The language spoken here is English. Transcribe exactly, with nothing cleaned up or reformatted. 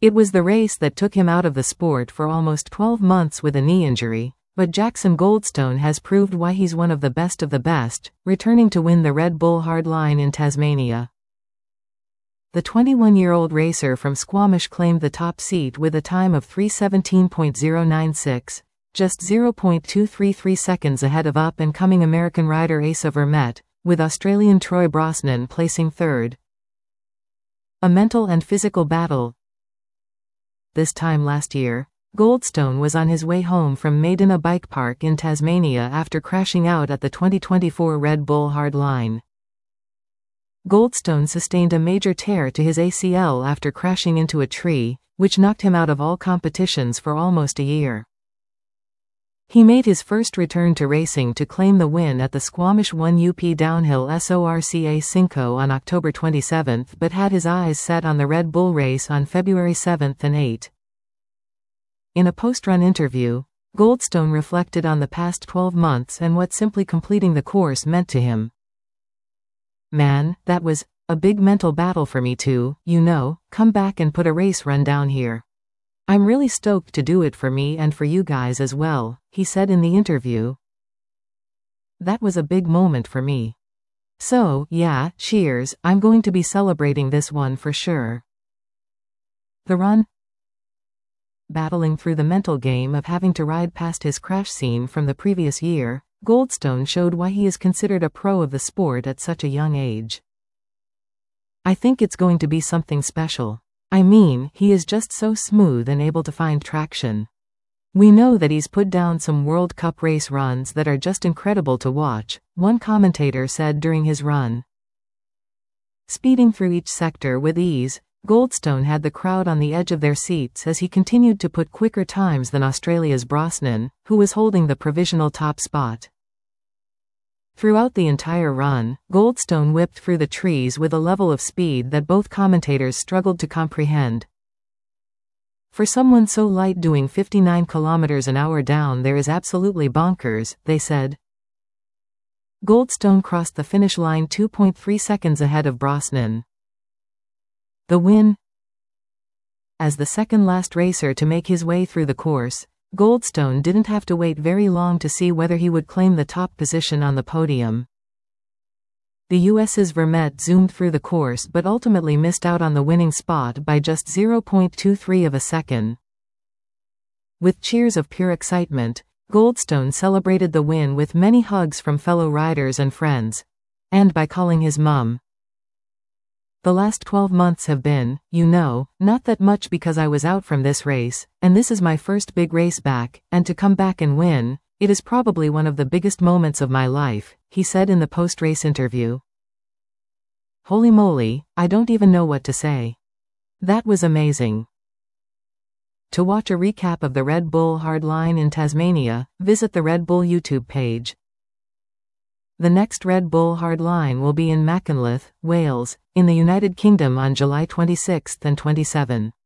It was the race that took him out of the sport for almost twelve months with a knee injury, but Jackson Goldstone has proved why he's one of the best of the best, returning to win the Red Bull Hardline in Tasmania. The twenty-one-year-old racer from Squamish claimed the top seat with a time of three seventeen point oh nine six, just zero point two three three seconds ahead of up-and-coming American rider Asa Vermette, with Australian Troy Brosnan placing third. A mental and physical battle. This time last year, Goldstone was on his way home from Maydena Bike Park in Tasmania after crashing out at the twenty twenty-four Red Bull Hardline. Goldstone sustained a major tear to his A C L after crashing into a tree, which knocked him out of all competitions for almost a year. He made his first return to racing to claim the win at the Squamish one U P Downhill SORCA Cinco on October twenty-seventh, but had his eyes set on the Red Bull race on February seventh and eighth. In a post-run interview, Goldstone reflected on the past twelve months and what simply completing the course meant to him. "Man, that was a big mental battle for me to, you know, come back and put a race run down here. I'm really stoked to do it for me and for you guys as well," he said in the interview. "That was a big moment for me. So, yeah, cheers, I'm going to be celebrating this one for sure." The run? Battling through the mental game of having to ride past his crash scene from the previous year, Goldstone showed why he is considered a pro of the sport at such a young age. "I think it's going to be something special. I mean, he is just so smooth and able to find traction. We know that he's put down some World Cup race runs that are just incredible to watch," one commentator said during his run. Speeding through each sector with ease, Goldstone had the crowd on the edge of their seats as he continued to put quicker times than Australia's Brosnan, who was holding the provisional top spot. Throughout the entire run, Goldstone whipped through the trees with a level of speed that both commentators struggled to comprehend. "For someone so light doing fifty-nine kilometers an hour down there is absolutely bonkers," they said. Goldstone crossed the finish line two point three seconds ahead of Brosnan. The win? As the second-last racer to make his way through the course, Goldstone didn't have to wait very long to see whether he would claim the top position on the podium. The U S's Vermette zoomed through the course but ultimately missed out on the winning spot by just zero point two three of a second. With cheers of pure excitement, Goldstone celebrated the win with many hugs from fellow riders and friends. And by calling his mum. "The last twelve months have been, you know, not that much because I was out from this race, and this is my first big race back, and to come back and win, it is probably one of the biggest moments of my life," he said in the post-race interview. "Holy moly, I don't even know what to say. That was amazing." To watch a recap of the Red Bull Hardline in Tasmania, visit the Red Bull YouTube page. The next Red Bull Hardline will be in Machynlleth, Wales, in the United Kingdom on July twenty-sixth and twenty-seventh.